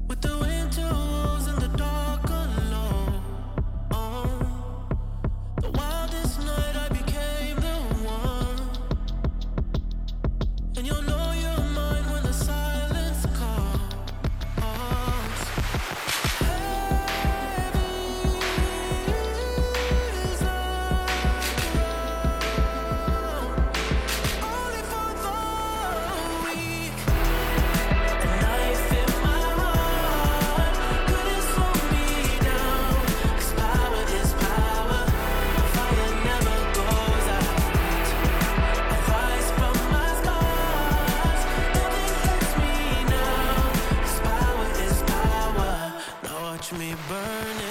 with the windows and the dark alone. Oh, the wildest night I became the one, and you'll know you're mine when the silence calls. Heavy is only for the weak. A knife in my heart couldn't slow me down. 'Cause power is power. Fire never goes out. I rise from my scars. Nothing hurts me now. 'Cause power is power. Now watch me burn it.